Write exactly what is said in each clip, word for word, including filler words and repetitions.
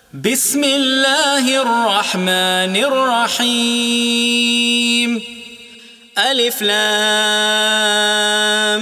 بسم الله الرحمن الرحيم. ألف لام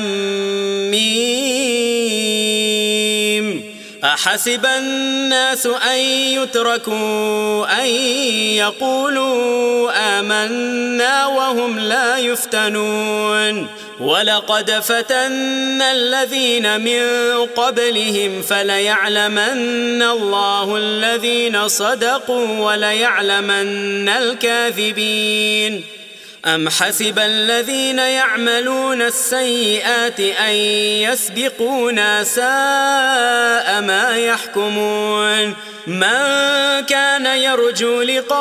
ميم. أحسب الناس أن يتركوا أن يقولوا آمنا وهم لا يفتنون. ولقد فتنا الذين من قبلهم فليعلمن الله الذين صدقوا وليعلمن الكاذبين. أم حسب الذين يعملون السيئات أن يسبقونا ساء ما يحكمون. من كان يرجو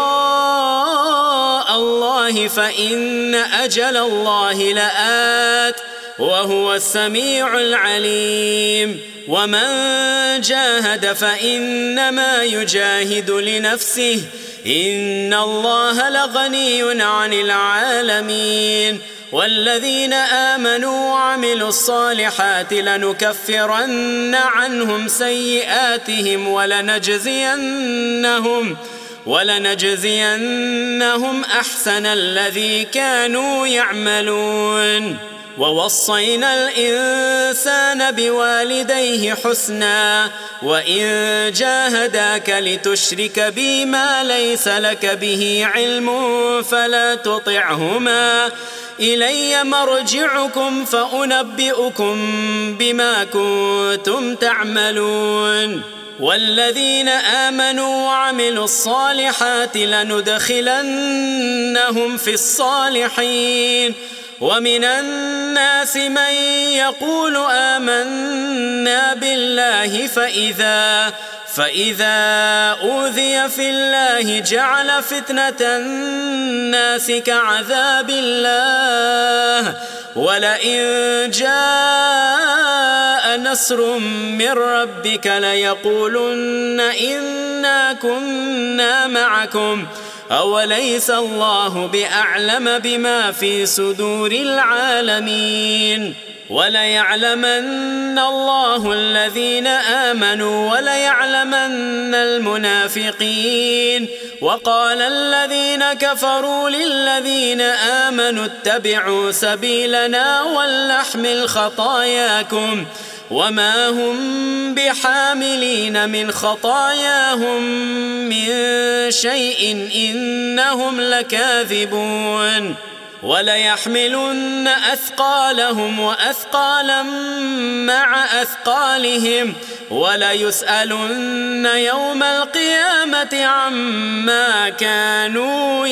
لقاء الله فإن أجل الله لآت وهو السميع العليم. ومن جاهد فإنما يجاهد لنفسه إن الله لغني عن العالمين. والذين آمنوا وعملوا الصالحات لنكفرن عنهم سيئاتهم ولنجزينهم ولنجزينهم أحسن الذي كانوا يعملون. ووصينا الإنسان بوالديه حسنا وإن جاهداك لتشرك بي ما ليس لك به علم فلا تطعهما إلي مرجعكم فأنبئكم بما كنتم تعملون. والذين آمنوا وعملوا الصالحات لندخلنهم في الصالحين. ومن الناس من يقول آمنا بالله فإذا فإذا أوذي في الله جعل فتنة الناس كعذاب الله ولئن جاء نصر من ربك ليقولن إنا كنا معكم أوليس الله بأعلم بما في صدور العالمين. وليعلمن الله الذين آمنوا وليعلمن المنافقين. وقال الذين كفروا للذين آمنوا اتبعوا سبيلنا ولنحمل خطاياكم وما هم بحاملين من خطاياهم من شيء إنهم لكاذبون. وليحملن أثقالهم وأثقالا مع أثقالهم وليسألن يوم القيامة عما كانوا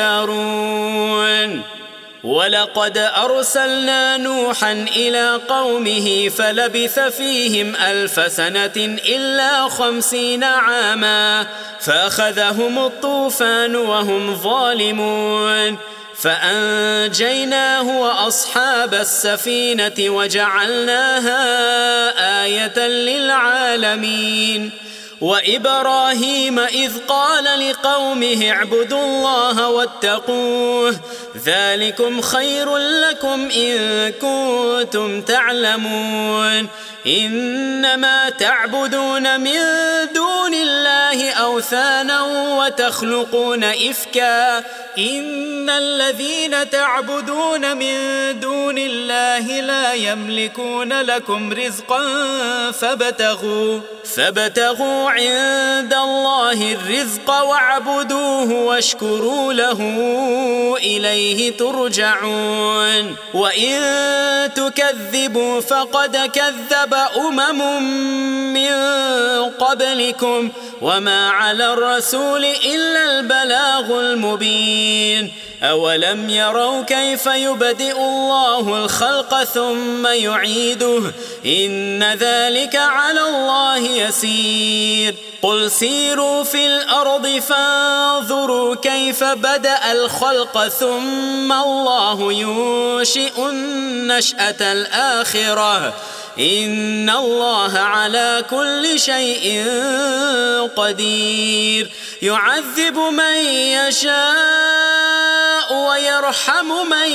يفترون. ولقد أرسلنا نوحا إلى قومه فلبث فيهم ألف سنة إلا خمسين عاما فأخذهم الطوفان وهم ظالمون فأنجيناه وأصحاب السفينة وجعلناها آية للعالمين. وإبراهيم إذ قال لقومه اعبدوا الله واتقوه ذلكم خير لكم إن كنتم تعلمون. إنما تعبدون من دون الله أوثانا وتخلقون إفكا إن الذين تعبدون من دون الله لا يملكون لكم رزقا فابتغوا فابتغوا عند الله الرزق واعبدوه واشكروا له إليه ترجعون. وإن تكذبوا فقد كذب أمم من قبلكم وما على الرسول إلا البلاغ المبين. أولم يروا كيف يبدئ الله الخلق ثم يعيده إن ذلك على الله يسير. قل سيروا في الأرض فانظروا كيف بدأ الخلق ثم الله ينشئ النشأة الآخرة إن الله على كل شيء قدير. يعذب من يشاء ويرحم من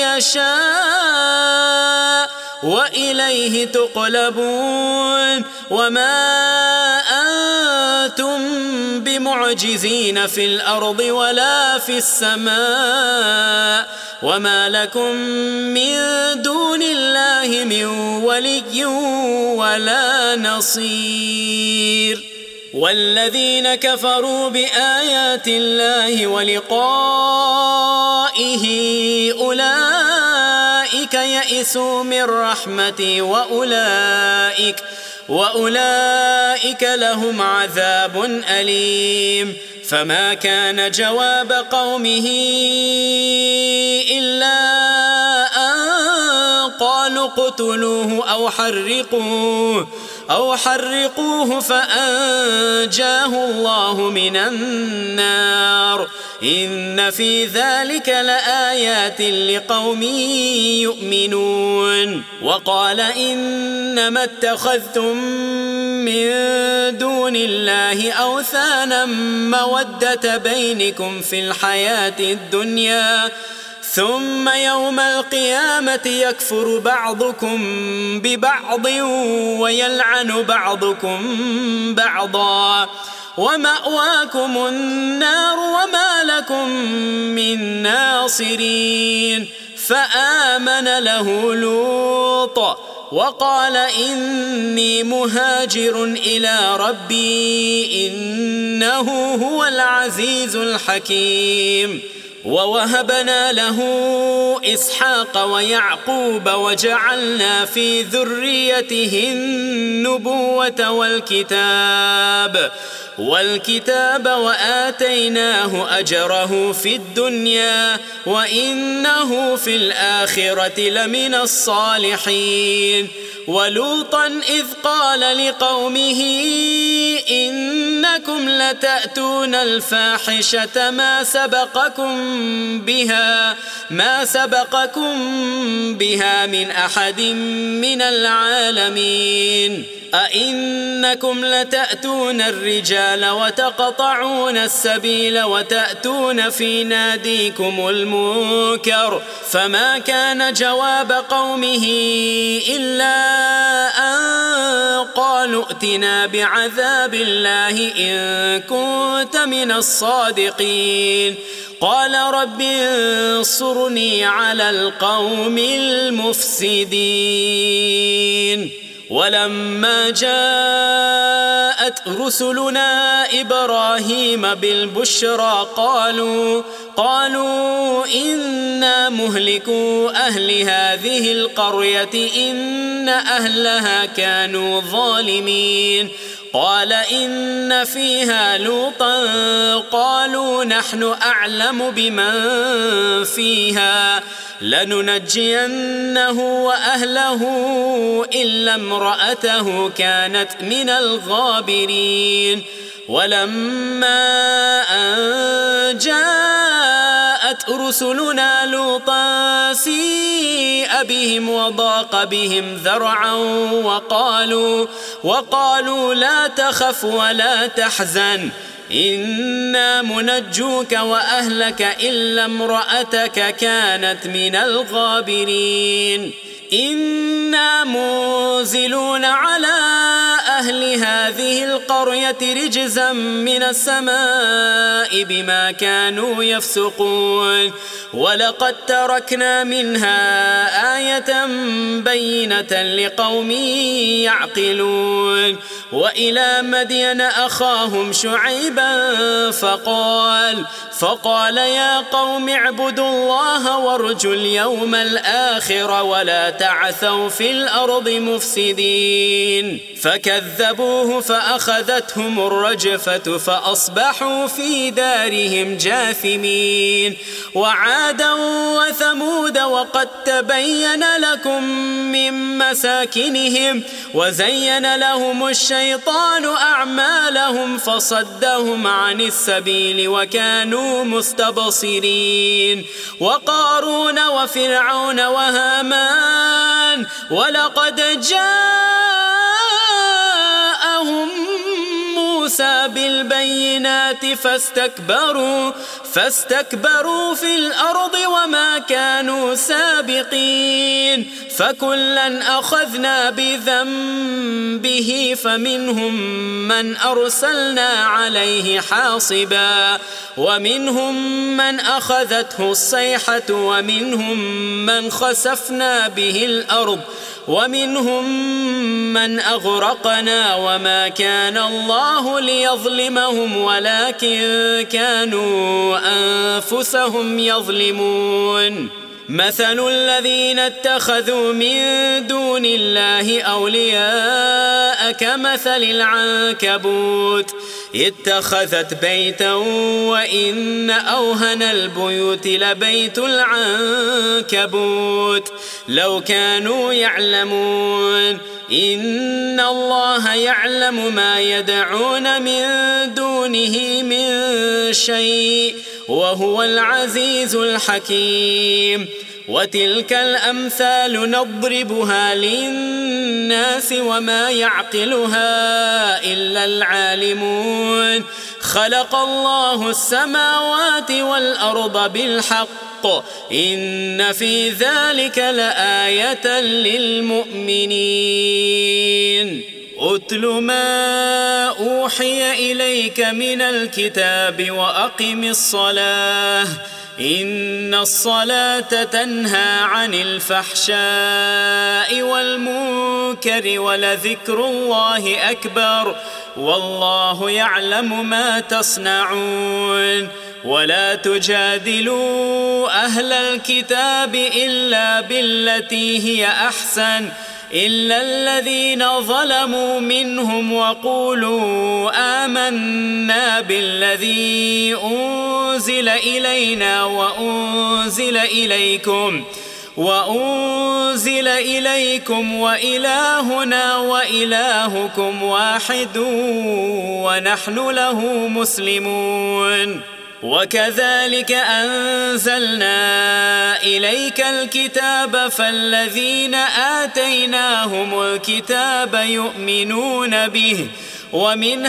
يشاء وإليه تقلبون. وما أنتم بمعجزين في الأرض ولا في السماء وما لكم من دون الله من ولي ولا نصير. والذين كفروا بآيات الله ولقائه أولئك يئسوا من رحمتي وأولئك وأولئك لهم عذاب أليم. فما كان جواب قومه إلا أن قالوا اقتلوه أو حرقوه أو حرقوه فأنجاه الله من النار إن في ذلك لآيات لقوم يؤمنون. وقال إنما اتخذتم من دون الله أوثانا مودة بينكم في الحياة الدنيا ثم يوم القيامة يكفر بعضكم ببعض ويلعن بعضكم بعضا ومأواكم النار وما لكم من ناصرين. فآمن له لوط وقال إني مهاجر إلى ربي إنه هو العزيز الحكيم. ووهبنا له إسحاق ويعقوب وجعلنا في ذريته النبوة والكتاب والكتاب وآتيناه أجره في الدنيا وإنه في الآخرة لمن الصالحين. ولوطا إذ قال لقومه إنكم لتأتون الفاحشة ما سبقكم بها ما سبقكم بها من أحد من العالمين. أئنكم لتأتون الرجال وتقطعون السبيل وتأتون في ناديكم المنكر. فما كان جواب قومه إلا أن قالوا ائتنا بعذاب الله إن كنت من الصادقين. قال رب انصرني على القوم المفسدين. ولما جاءت رسلنا إبراهيم بالبشرى قالوا قالوا إنا مهلكو أهل هذه القرية إن أهلها كانوا ظالمين. قال إن فيها لوطا قالوا نحن أعلم بمن فيها لننجينه وأهله إلا امرأته كانت من الغابرين. ولما أن جاءت رسلنا لوطا سيء بهم وضاق بهم ذرعا وقالوا وقالوا لا تخف ولا تحزن إنا منجوك وأهلك إلا امرأتك كانت من الغابرين. إنا منزلون على أهل هذه القرية رجزا من السماء بما كانوا يفسقون. ولقد تركنا منها آية بينة لقوم يعقلون. وإلى مدين أخاهم شعيبا فقال فقال يا قوم اعبدوا الله وارجوا اليوم الآخر ولا تعثوا في الأرض مفسدين. فكذبوه فأخذتهم الرجفة فأصبحوا في دارهم جاثمين. وعادا وثمود وقد تبين لكم من مساكنهم وزين لهم الشيطان أعمالهم فصدهم عن السبيل وكانوا مستبصرين. وقارون وفرعون وهامان ولقد جاءهم موسى بالبينات فاستكبروا فاستكبروا في الأرض وما كانوا سابقين. فكلا أخذنا بذنبه فمنهم من أرسلنا عليه حاصبا ومنهم من أخذته الصيحة ومنهم من خسفنا به الأرض ومنهم من أغرقنا وما كان الله ليظلمهم ولكن كانوا أنفسهم يظلمون. مثل الذين اتخذوا من دون الله أولياء كمثل العنكبوت اتخذت بيتا وإن أوهن البيوت لبيت العنكبوت لو كانوا يعلمون إن الله يعلم ما يدعون من دونه من شيء وهو العزيز الحكيم. وتلك الأمثال نضربها للناس وما يعقلها إلا العالمون. خلق الله السماوات والأرض بالحق إن في ذلك لآية للمؤمنين. أتل ما أوحي إليك من الكتاب وأقم الصلاة إن الصلاة تنهى عن الفحشاء والمنكر ولذكر الله أكبر والله يعلم ما تصنعون. ولا تجادلوا أهل الكتاب إلا بالتي هي أحسن إلا الذين ظلموا منهم وقولوا آمنا بالذي أنزل إلينا وأنزل إليكم وأنزل إليكم وإلهنا وإلهكم واحد ونحن له مسلمون. وكذلك أنزلنا إليك الكتاب فالذين آتيناهم الكتاب يؤمنون به ومن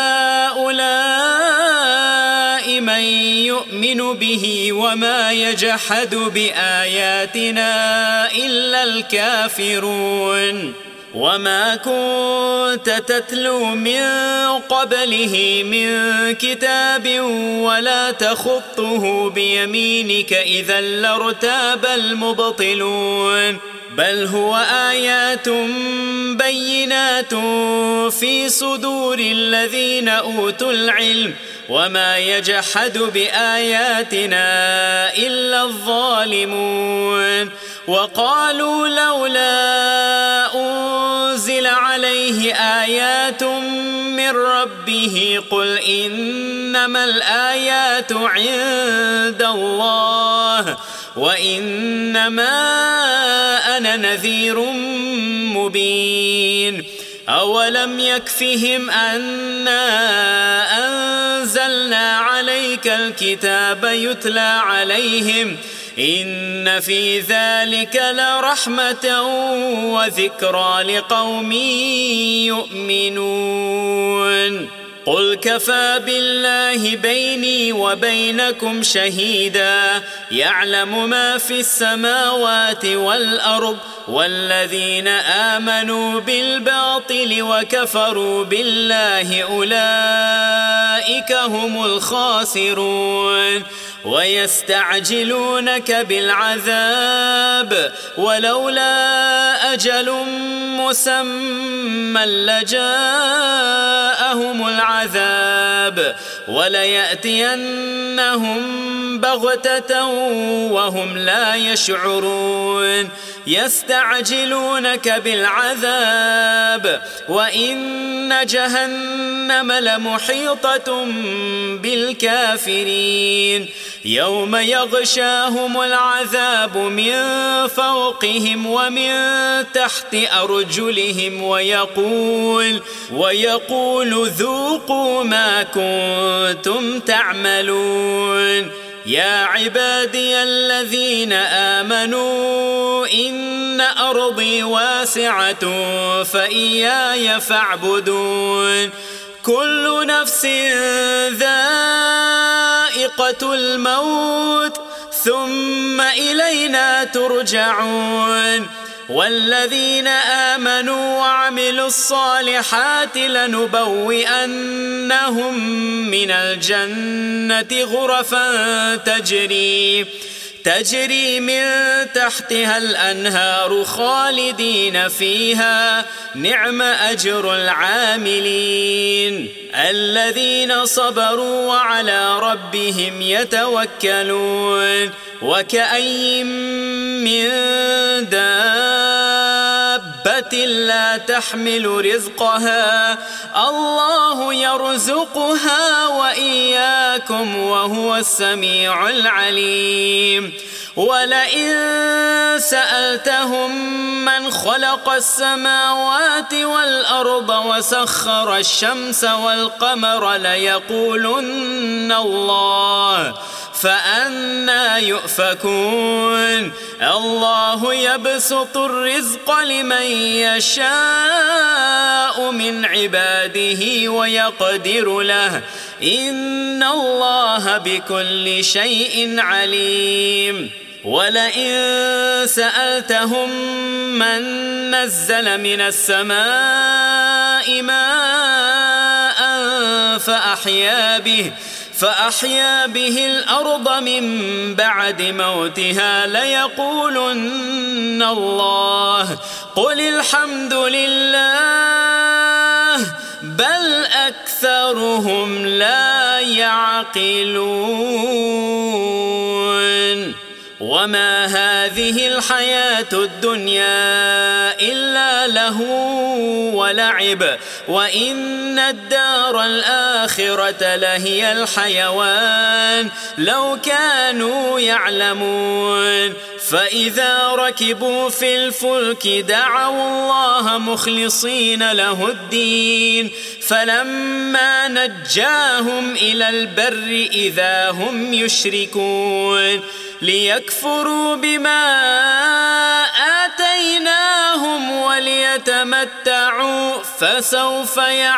هؤلاء من يؤمن به وما يجحد بآياتنا إلا الكافرون. وما كنت تتلو من قبله من كتاب ولا تخطه بيمينك إذا لارتاب المبطلون بل هو آيات بينات في صدور الذين أوتوا العلم وما يجحد بآياتنا إلا الظالمون. وقالوا لولا أنزل عليه آيات من ربه قل إنما الآيات عند الله وإنما أنا نذير مبين. أولم يكفهم أنا أنزلنا عليك الكتاب يتلى عليهم إن في ذلك لرحمة وذكرى لقوم يؤمنون. قل كفى بالله بيني وبينكم شهيدا يعلم ما في السماوات والأرض والذين آمنوا بالباطل وكفروا بالله أولئك هم الخاسرون. ويستعجلونك بالعذاب ولولا أجل مسمى لجاءهم العذاب وليأتينهم بغتة وهم لا يشعرون. يستعجلونك بالعذاب وإن جهنم لمحيطة بالكافرين يوم يغشاهم العذاب من فوقهم ومن تحت أرجلهم ويقول ويقول ذوقوا ما كنتم تعملون. يا عبادي الذين آمنوا إن أرضي واسعة فإياي فاعبدون. كل نفس ذائقة الموت ثم إلينا ترجعون. والذين آمنوا وعملوا الصالحات لنبوئنهم من الجنة غرفا تجري تجري من تحتها الأنهار خالدين فيها نعم أجر العاملين الذين صبروا وعلى ربهم يتوكلون وكأي من دابة لا تحمل رزقها الله يرزقها وإياكم وهو السميع العليم ولئن سألتهم من خلق السماوات والأرض وسخر الشمس والقمر ليقولن الله فأنى يؤفكون الله يبسط الرزق لمن يشاء من عباده ويقدر له إن الله بكل شيء عليم ولئن سألتهم من نزل من السماء ماء فأحيا به فأحيا به الأرض من بعد موتها ليقولن الله قل الحمد لله بل أكثرهم لا يعقلون وما هذه الحياة الدنيا إلا لهو ولعب وإن الدار الآخرة لهي الحيوان لو كانوا يعلمون فإذا ركبوا في الفلك دعوا الله مخلصين له الدين فلما نجاهم إلى البر إذا هم يشركون ليكفروا بما آتيناهم وليتمتعوا فسوف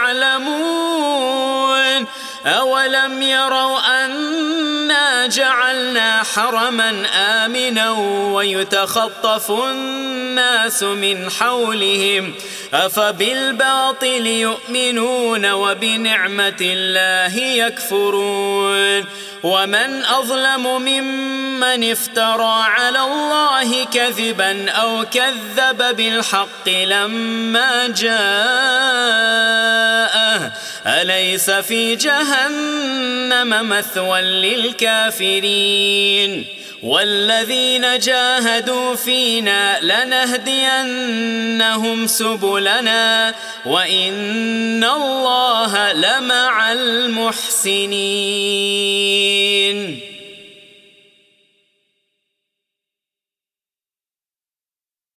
يعلمون أولم يروا أنا جعلنا حرما آمنا ويتخطف الناس من حولهم أفبالباطل يؤمنون وبنعمة الله يكفرون ومن أظلم ممن افترى على الله كذبا أو كذب بالحق لما جاءه أليس في جهنم مثوى للكافرين والذين جاهدوا فينا لنهدينهم سبلنا وإن الله لمع المحسنين.